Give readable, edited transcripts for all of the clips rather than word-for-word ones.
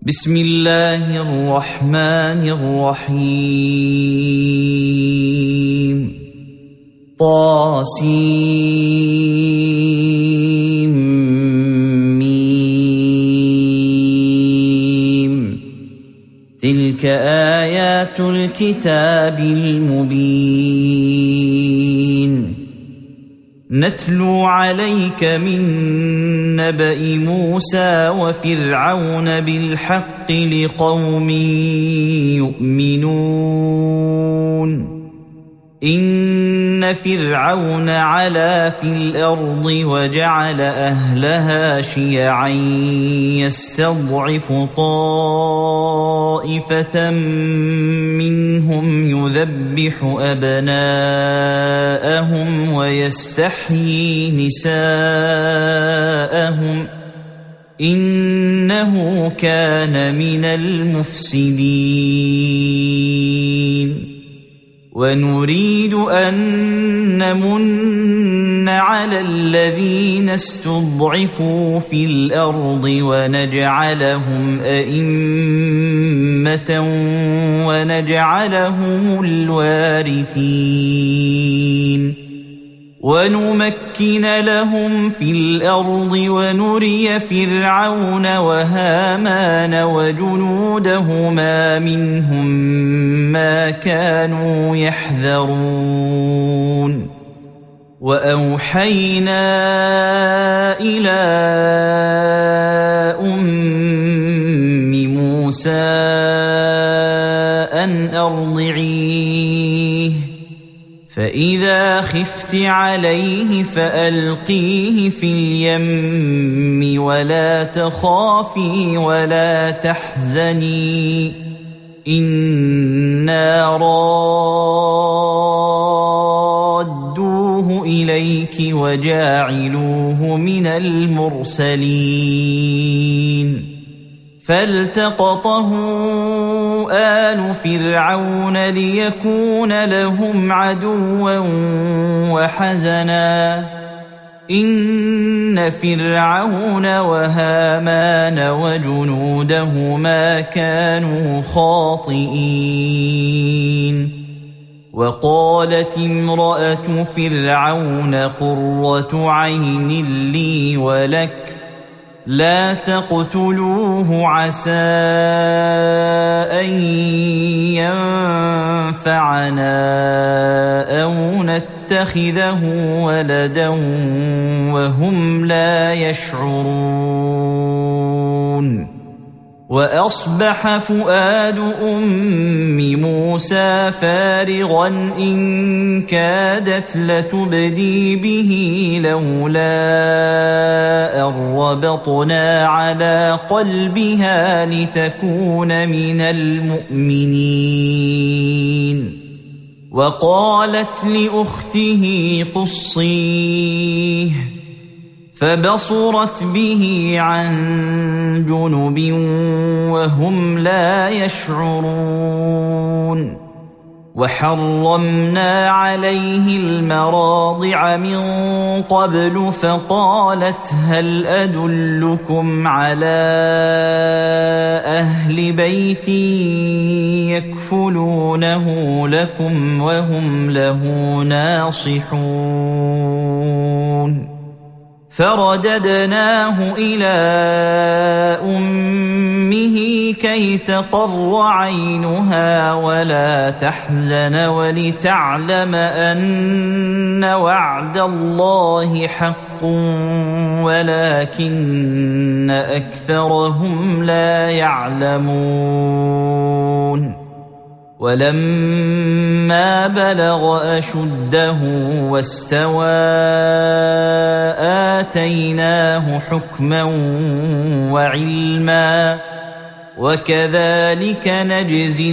بسم الله الرحمن الرحيم طاسيم تلك آيات الكتاب المبين نتلو عليك من نبأ موسى وفرعون بالحق لقوم يؤمنون إن فرعون علا في الأرض وجعل أهلها شيعا يستضعف طائفة منهم يذبح أبناءهم ويستحيي نساءهم إنه كان من المفسدين ونريد أن نمن على الذين استضعفوا في الأرض ونجعلهم أئمة ونجعلهم الوارثين ونمكن لهم في الأرض ونري فرعون وهامان وجنودهما منهم ما كانوا يحذرون وأوحينا إلى أم موسى أن أرضعيه فإذا خفت عليه فألقيه في اليم ولا تخافي ولا تحزني إنا رادوه إليك وجاعلوه من المرسلين فالتقطه آل فرعون ليكون لهم عدوا وحزنا إن فرعون وهامان وجنودهما كانوا خاطئين وقالت امرأة فرعون قرة عين لي ولك لا تقتلوه عسى أن ينفعنا أو نتخذه ولدا وهم لا يشعرون وأصبح فؤاد أم موسى فارغا إن كادت لتبدي به لولا أن ربطنا على قلبها لتكون من المؤمنين وقالت لأخته قصيه فبصرت به عن جنب وهم لا يشعرون وحرمنا عليه المراضع من قبل فقالت هل أدلكم على أهل بيت يكفلونه لكم وهم له ناصحون فرددناه إلى أمه كي تقر عينها ولا تحزن ولتعلم أن وعد الله حق ولكن أكثرهم لا يعلمون ولما بلغ أشده واستوى آتيناه حكما وعلما وكذلك نجزي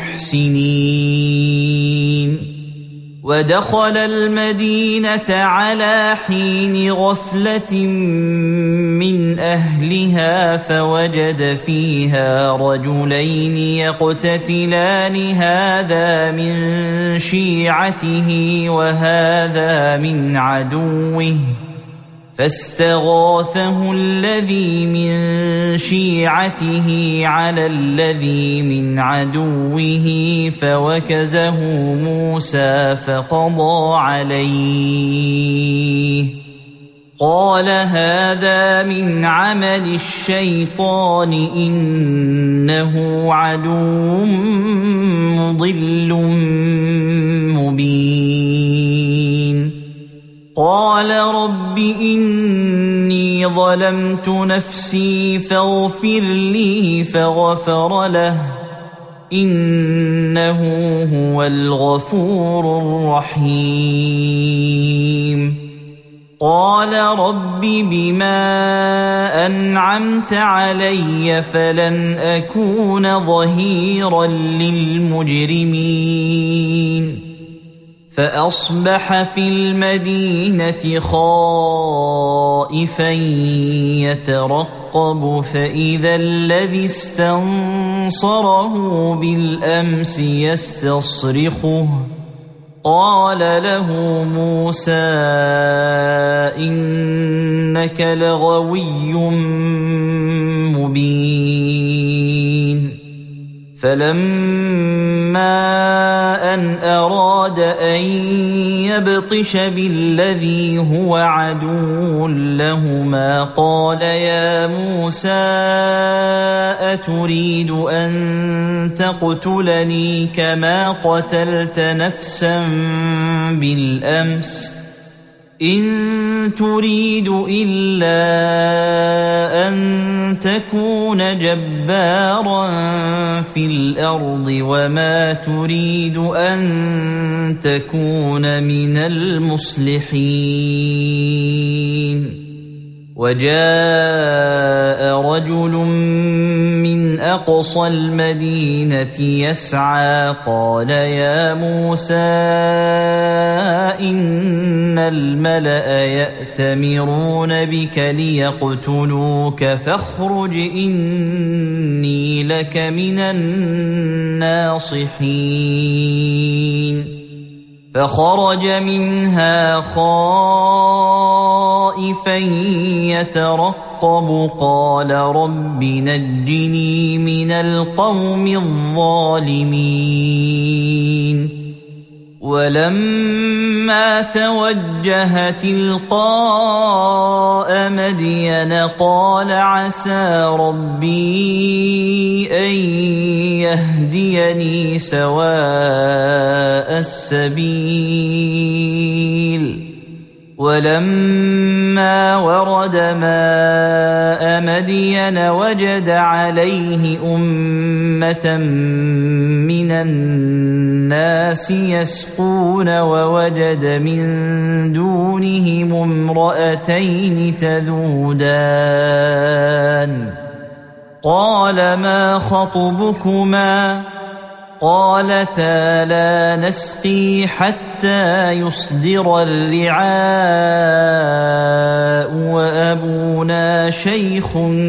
المحسنين ودخل المدينة على حين غفلة من أهلها فوجد فيها رجلين يقتتلان هذا من شيعته وهذا من عدوه فاستغاثه الذي من شيعته على الذي من عدوه فوكزه موسى فقضى عليه قال هذا من عمل الشيطان إنه عدو مضل مبين قال رب إني ظلمت نفسي فاغفر لي فغفر له إنه هو الغفور الرحيم قال رب بما أنعمت علي فلن أكون ظهيرا للمجرمين فأصبح في المدينة خائفا يترقب فإذا الذي استنصره بالأمس يستصرخه قال له موسى إنك لغوي مبين فلما أن أراد أن يبطش بالذي هو عدو لهما قال يا موسى أتريد أن تقتلني كما قتلت نفسا بالأمس إن تريد إلا أن تكون جبارا في الأرض وما تريد أن تكون من المصلحين وجاء رجل من أقصى المدينة يسعى قال يا موسى إن الملأ يأتمرون بك ليقتلوك فاخرج إني لك من الناصحين فخرج منها خائفا يترقب قال رب نجني من القوم الظالمين ولما توجه تلقاء مدين قال عسى ربي أن يهديني سواء السبيل ولما ورد ماء مدين وجد عليه أمة من الناس يسقون ووجد من دونهم امرأتين تذودان قال ما خطبكما قالتا لا نسقي حتى يصدر الرعاء وأبونا شيخ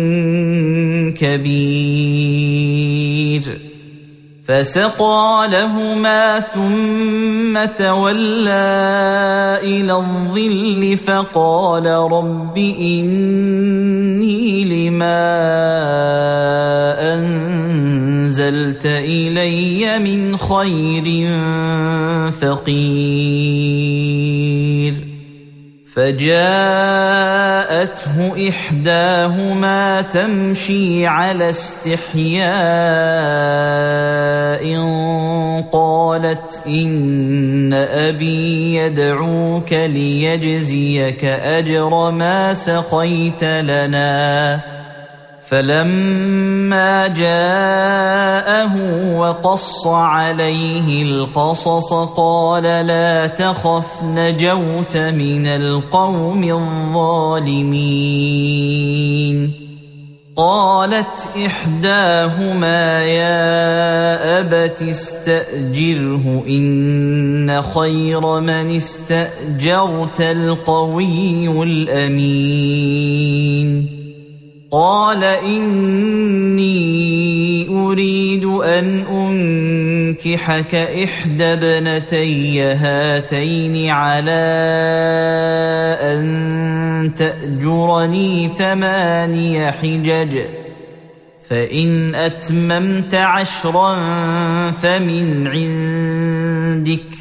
كبير فسقى لهما ثم تولى إلى الظل فقال رب إني لما أنزلت إلي من خير فقير فجاءته إحداهما تمشي على استحياء قالت إن أبي يدعوك ليجزيك أجر ما سقيت لنا فلما جاءه وقص عليه القصص قال لا تخف نجوت من القوم الظالمين قالت إحداهما يا أبت استأجره إن خير من استأجرت القوي الأمين قال إني أريد أن أنكحك إحدى ابنتي هاتين على أن تأجرني 8 حجج فإن أتممت 10 فمن عندك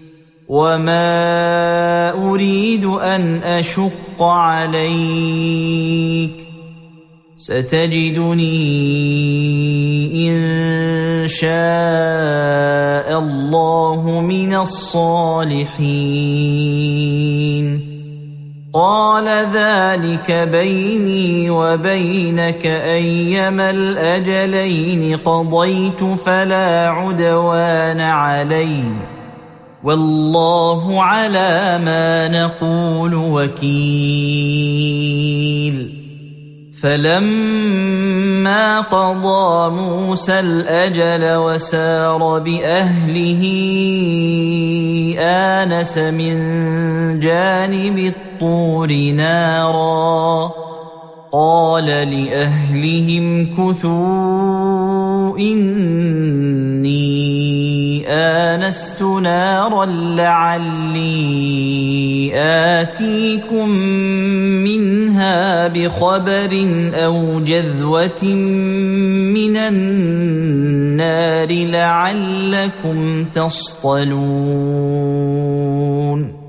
وما أريد أن أشق عليك ستجدني إن شاء الله من الصالحين قال ذلك بيني وبينك أيما الأجلين قضيت فلا عدوان علي والله على ما نقول وكيل فلما قضى موسى الأجل وسار بأهله آنس من جانب الطور نارا قال لأهلهم كثوا إني آنست نارا لعلي آتيكم منها بخبر أو جذوة من النار لعلكم تصطلون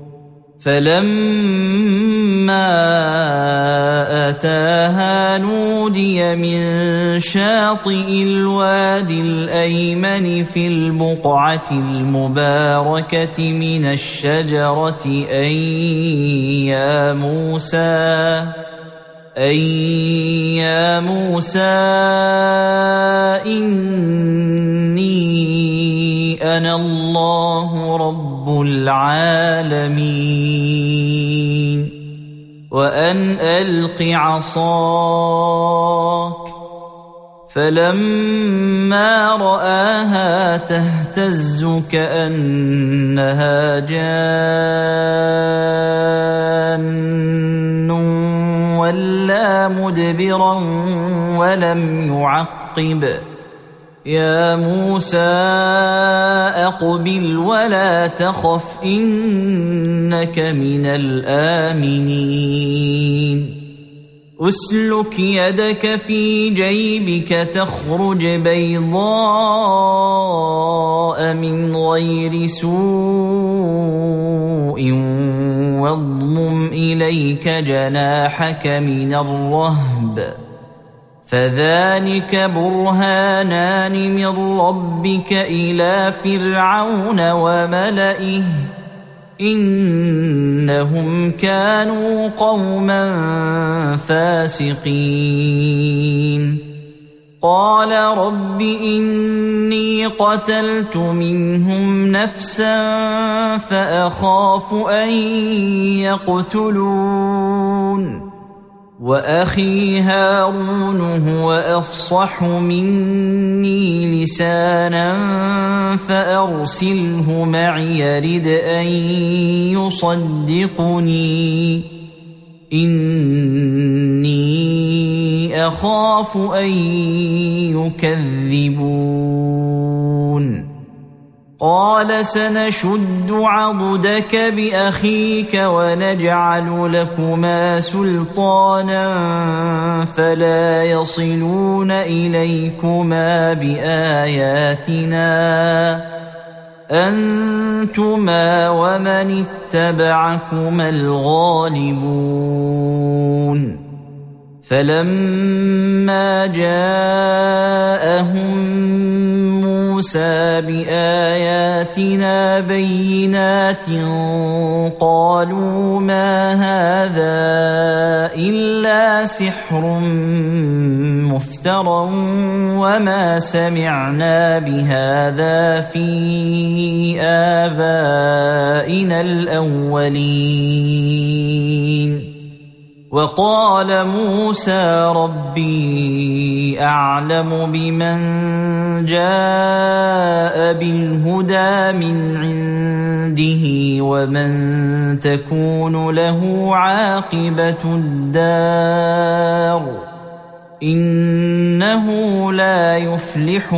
فلما أتاها نودي من شاطئ الوادي الأيمن في البقعة المباركة من الشجرة أن يا موسى إني أنا الله رب العالمين وأن ألق عصاك فلما رآها تهتز كأنها جان ولا مدبرا ولم يعقب يا موسى أقبل ولا تخف إنك من الآمنين أسلك يدك في جيبك تخرج بيضاء من غير سوء واضمم إليك جناحك من الرهب فذلك برهانان من ربك إلى فرعون وملئه إنهم كانوا قوما فاسقين قال رب إني قتلت منهم نفسا فأخاف أن يقتلون وأخي هارون هو أفصح مني لسانا فأرسله معي يرد أن يصدقني إني أخاف أن يكذبون قال سنشد عضدك بأخيك ونجعل لكما سلطانا فلا يصلون إليكما بآياتنا أنتما ومن اتبعكما الغالبون فلما جاءهم موسى بآياتنا بينات قالوا ما هذا إلا سحر مفترى وما سمعنا بهذا في آبائنا الأولين وقال موسى ربي أعلم بمن جاء بالهدى من عنده ومن تكون له عاقبة الدار إنه لا يفلح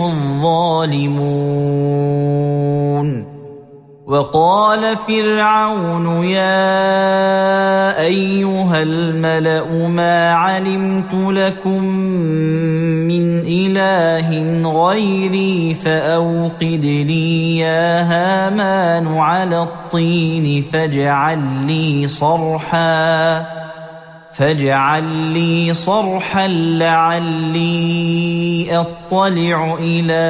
الظالمون. وقال فرعون يا أيها الملأ ما علمت لكم من إله غيري فأوقد لي يا هامان على الطين فاجعل لي صرحا لعلي أطلع إلى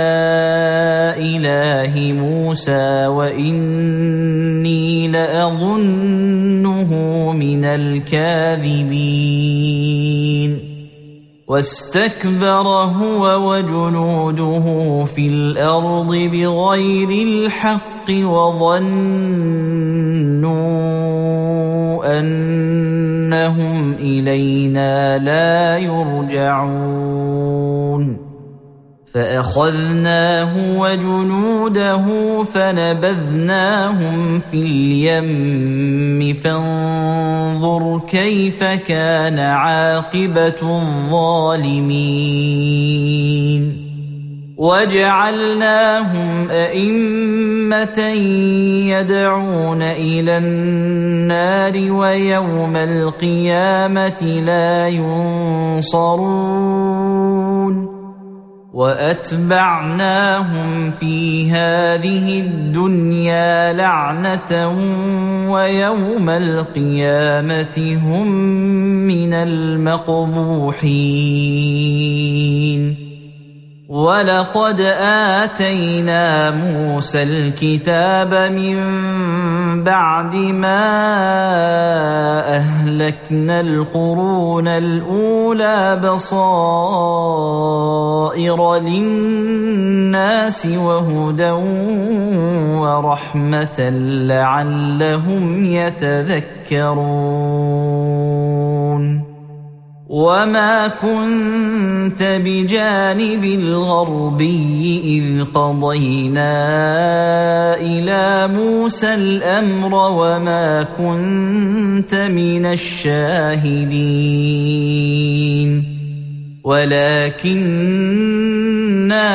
إله موسى وإني لأظنه من الكاذبين. واستكبر هو وجنوده في الأرض بغير الحق وظنوا أنهم إلينا لا يرجعون. فأخذناه وجنوده فنبذناهم في اليم فانظر كيف كان عاقبة الظالمين. وجعلناهم أئمة يدعون إلى النار ويوم القيامة لا ينصرون. وأتبعناهم في هذه الدنيا لعنة ويوم القيامة هم من المقبوحين. ولقد آتينا موسى الكتاب من بعد ما أهلكنا القرون الأولى بصائر للناس وهدى ورحمة لعلهم يتذكرون. وما كنت بجانب الغربي إذ قضينا إلى موسى الأمر وما كنت من الشاهدين ولكننا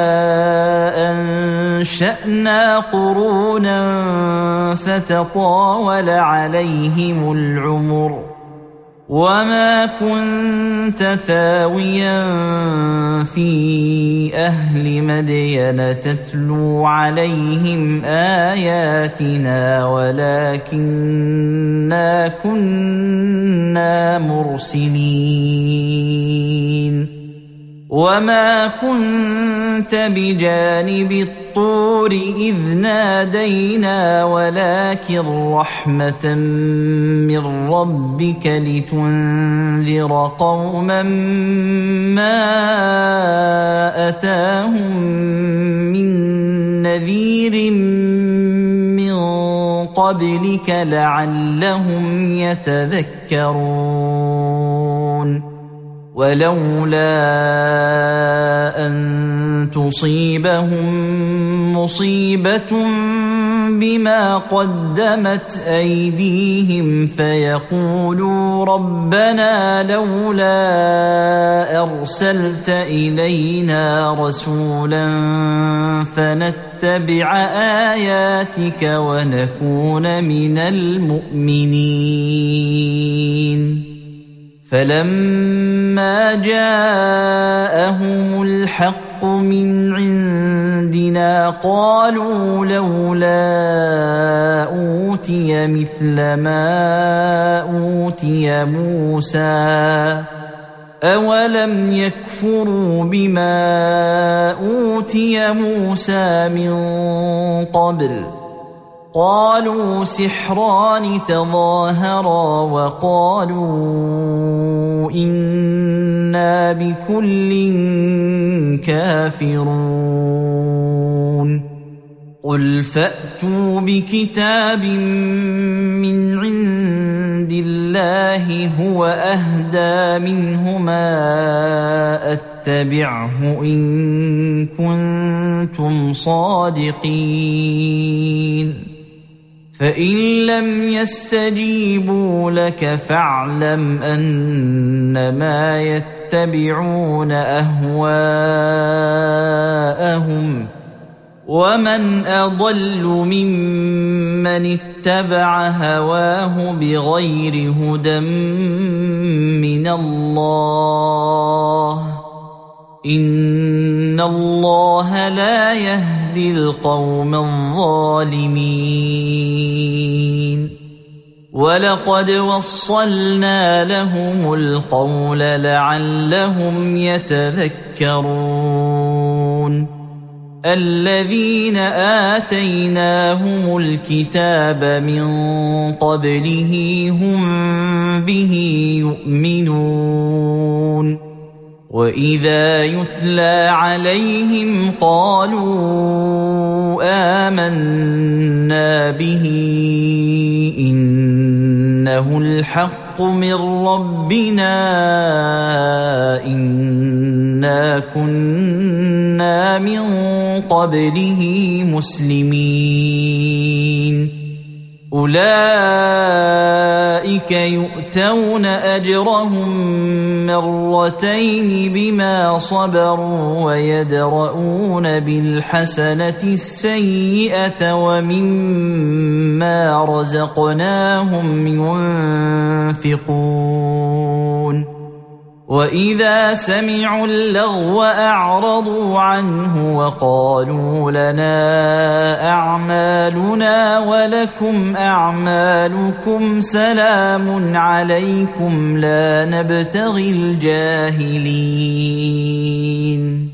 أنشأنا قرونا فتطاول عليهم العمر وما كنت ثاويا في أهل مدين تتلو عليهم آياتنا ولكننا كنا مرسلين. وما كنت بجانب الطور إذ نادينا ولكن رحمة من ربك لتنذر قوما ما أتاهم من نذير من قبلك لعلهم يتذكرون. ولولا أن تصيبهم مصيبة بما قدمت أيديهم فيقولوا ربنا لولا أرسلت إلينا رسولا فنتبع آياتك ونكون من المؤمنين. فلما جاءهم الحق من عندنا قالوا لولا أوتي مثل ما أوتي موسى أولم يكفروا بما أوتي موسى من قبل قالوا سحران تظاهرا وقالوا إنا بكل كافرون. قل فأتوا بكتاب من عند الله هو أهدى منهما أتبعه إن كنتم صادقين. فإن لم يستجيبوا لك فاعلم أنما يتبعون أهواءهم ومن أضل ممن اتبع هواه بغير هدى من الله إن الله لا يهدي القوم الظالمين ولقد وصلنا لهم القول لعلهم يتذكرون الذين آتيناهم الكتاب من قبله هم به يؤمنون وإذا يتلى عليهم قالوا آمنا به إنه الحق من ربنا إنا كنا من قبله مسلمين أولئك يؤتون أجرهم مرتين بما صبروا ويدرؤون بالحسنة السيئة ومما رزقناهم ينفقون وإذا سمعوا اللغو أعرضوا عنه وقالوا لنا أعمالنا ولكم أعمالكم سلام عليكم لا نبتغي الجاهلين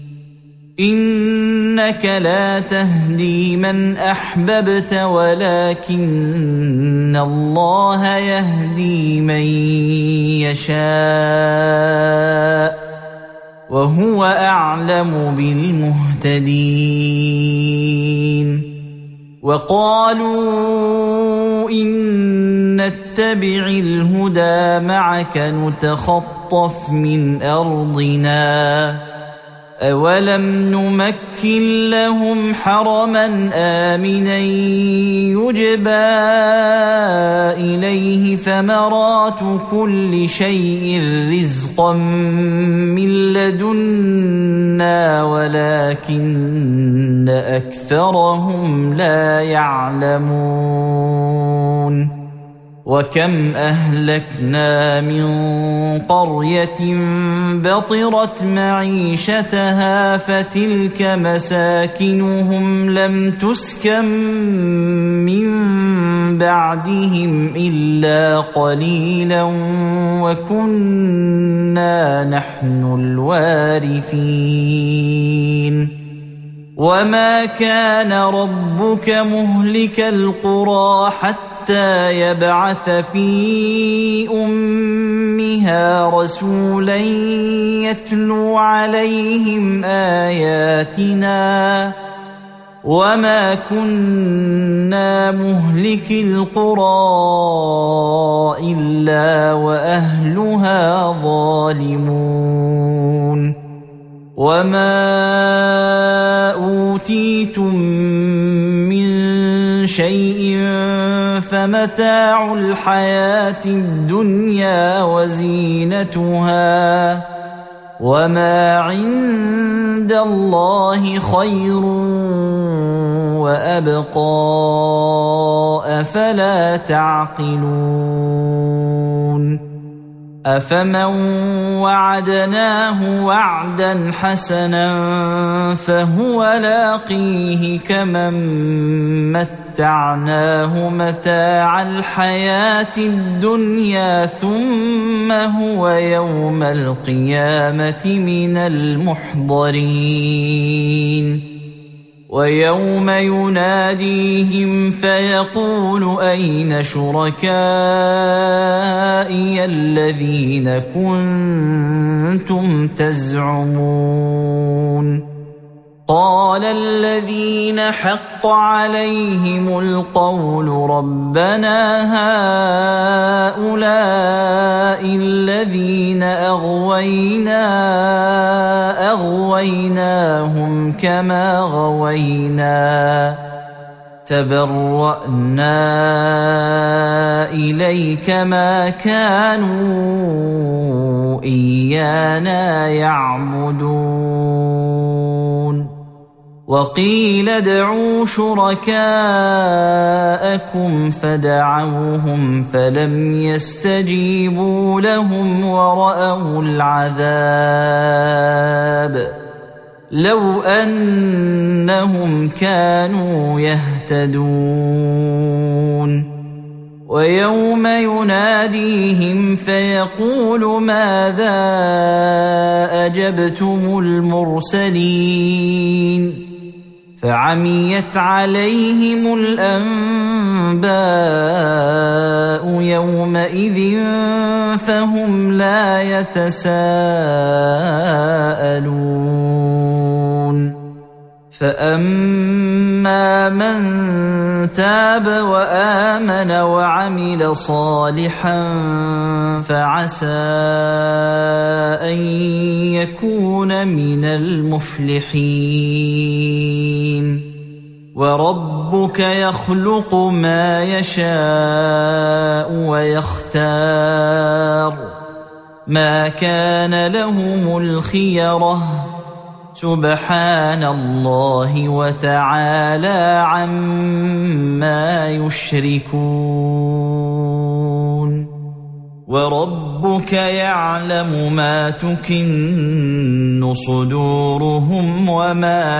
إنك لا تهدي من أحببت ولكن الله يهدي من يشاء وهو أعلم بالمهتدين وقالوا إن نتبع الهدى معك نتخطف من أرضنا أولم نمكن لهم حرما آمنا يجبى إليه ثمرات كل شيء رزقا من لدنا ولكن أكثرهم لا يعلمون وكم أهلكنا من قرية بطرت معيشتها فتلك مساكنهم لم تسكن من بعدهم إلا قليلا وكنا نحن الوارثين وما كان ربك مهلك القرى حتى يبعث في أمها رسولا يتلو عليهم آياتنا وما كنا مهلك القرى إلا وأهلها ظالمون وما أوتيتم من شيء فمتاع الحياة الدنيا وزينتها وما عند الله خير وأبقى أفلا تعقلون أفمن وعدناه وعدا حسنا فهو لاقيه كمن متعناه متاع الحياة الدنيا ثم هو يوم القيامة من المحضرين ويوم يناديهم فيقول أين شركائي الذين كنتم تزعمون قال الذين حق عليهم القول ربنا هؤلاء الذين أغويناهم كما غوينا تبرأنا إليك ما كانوا إيانا يعبدون وقيل ادعوا شركاءكم فدعوهم فلم يستجيبوا لهم ورأوا العذاب لو أنهم كانوا يهتدون ويوم يناديهم فيقول ماذا أجبتم المرسلين فعميت عليهم الأنباء يومئذ فهم لا يتساءلون فأما من تاب وآمن وعمل صالحا فعسى أن يكون من المفلحين وربك يخلق ما يشاء ويختار ما كان لهم الخيرة سبحان الله وتعالى عما يشركون وربك يعلم ما تكن صدورهم وما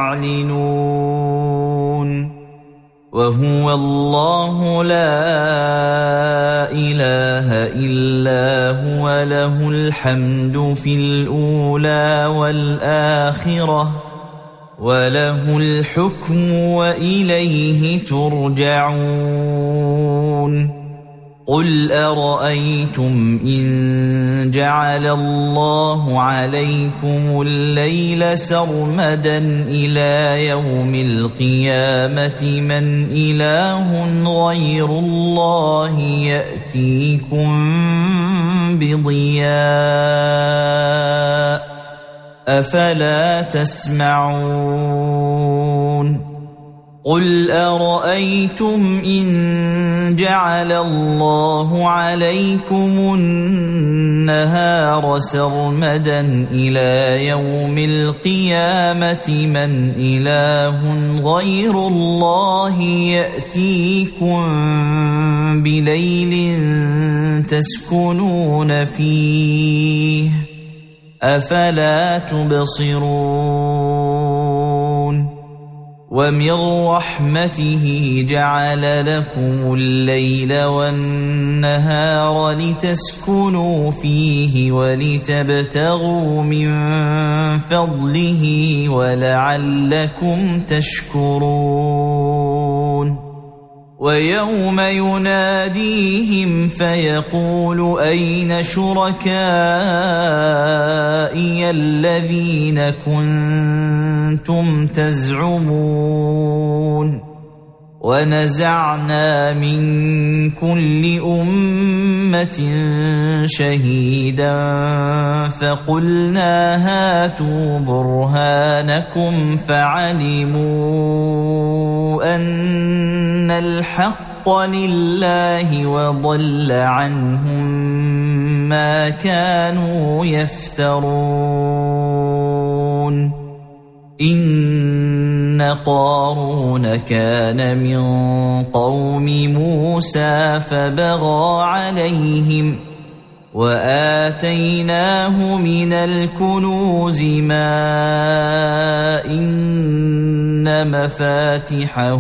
يعلنون وهو الله لا إله إلا هو له الحمد في الأولى والآخرة وله الحكم وإليه ترجعون قل أرأيتم إن جعل الله عليكم الليل سرمدا إلى يوم القيامة من إله غير الله يأتيكم بضياء أفلا تسمعون قل أرأيتم إن جعل الله عليكم النهار سرمدا إلى يوم القيامة من إله غير الله يأتيكم بليل تسكنون فيه أفلا تبصرون ومن رحمته جعل لكم الليل والنهار لتسكنوا فيه ولتبتغوا من فضله ولعلكم تشكرون ويوم يناديهم فيقول أين شركائي الذين كنتم تزعمون ونزعنا من كل أمة شهيدا فقلنا هاتوا برهانكم فعلموا أن الحق لله وضل عنهم ما كانوا يفترون إن قارون كان من قوم موسى فبغى عليهم وآتيناه من الكنوز ما إن مفاتحه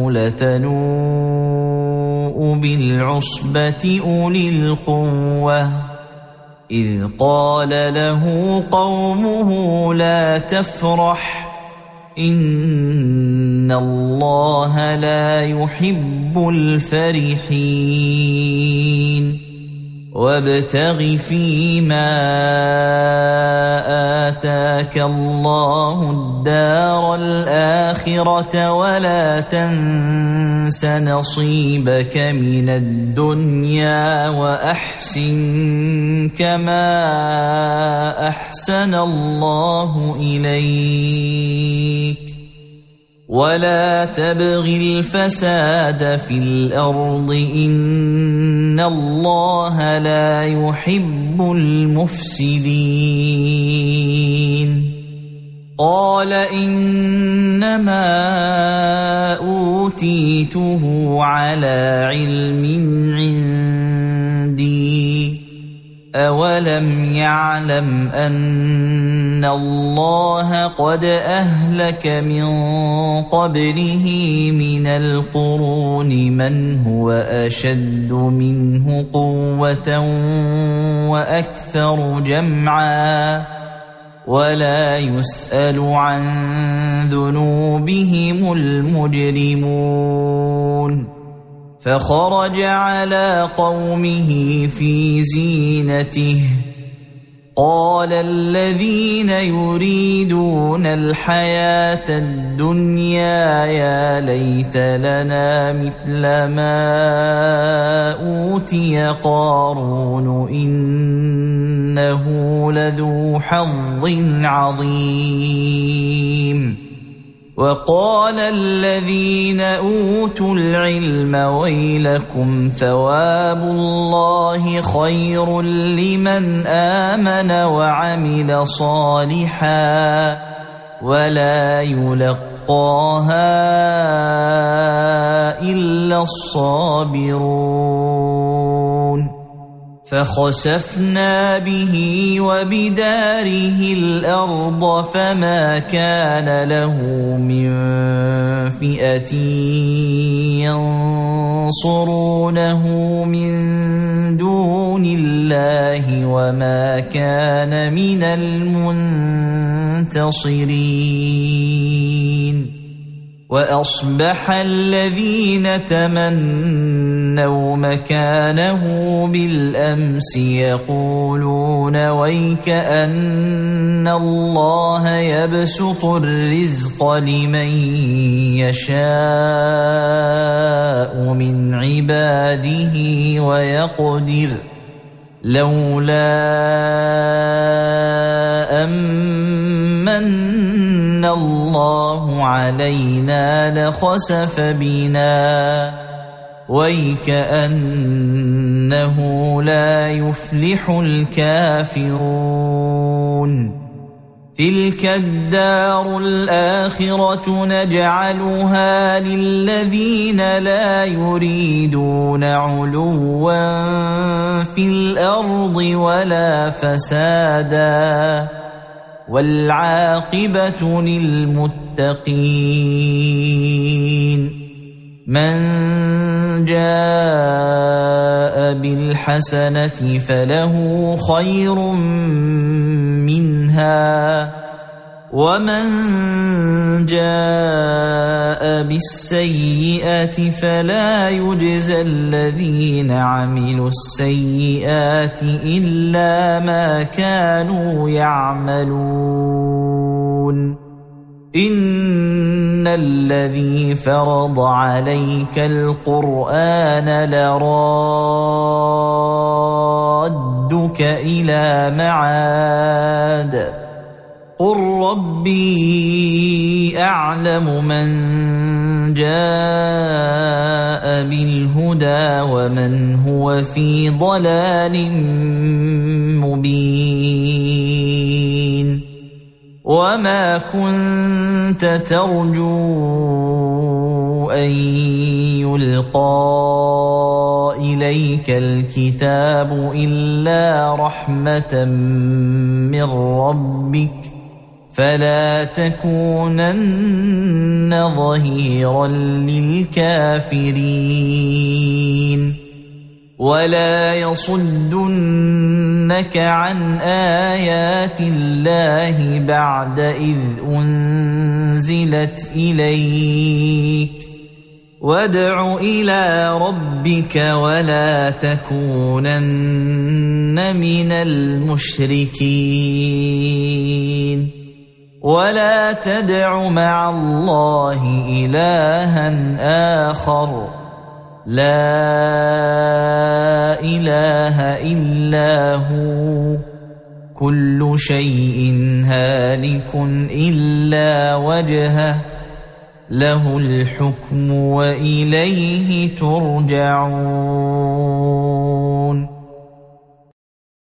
لتنوء بالعصبة أولي القوة إذ قال له قومه لا تفرح إن الله لا يحب الفرحين وابتغ فيما آتاك الله الدار الآخرة ولا تنس نصيبك من الدنيا وأحسن كما أحسن الله إليك ولا تبغ الفساد في الأرض إن الله لا يحب المفسدين قال إنما أوتيته على علم عندي أولم يعلم أن الله قد أهلك من قبله من القرون من هو أشد منه قوة وأكثر جمعا ولا يسأل عن ذنوبهم المجرمون فخرج على قومه في زينته قال الذين يريدون الحياة الدنيا يا ليت لنا مثل ما أوتي قارون إنه لذو حظ عظيم وقال الذين أوتوا العلم ويلكم ثواب الله خير لمن آمن وعمل صالحا ولا يلقاها إلا الصابرون فخسفنا به وبداره الأرض فما كان له من فئة ينصرونه من دون الله وما كان من المنتصرين وأصبح الذين تمنوا مكانه بالأمس يقولون ويك أن الله يبسط الرزق لمن يشاء من عباده ويقدر لولا أمن الله علينا لخسف بنا ويكأنه لا يفلح الكافرون تلك الدار الآخرة نجعلها للذين لا يريدون علوا في الأرض ولا فسادا والعاقبة للمتقين من جاء بالحسنة فله خير منها ومن جاء بالسيئة فلا يجزى الذين عملوا السيئات إلا ما كانوا يعملون إن الذي فرض عليك القرآن لرادك إلى معاد قل ربي أعلم من جاء بالهدى ومن هو في ضلال مبين وما كنت ترجو أن يلقى إليك الكتاب إلا رحمة من ربك فلا تكونن ظهيرا للكافرين ولا يصدنك عن آيات الله بعد إذ أنزلت إليك وادع إلى ربك ولا تكونن من المشركين ولا تدع مع الله إلها آخر لا إله إلا هو كل شيء هالك إلا وجهه له الحكم وإليه ترجعون.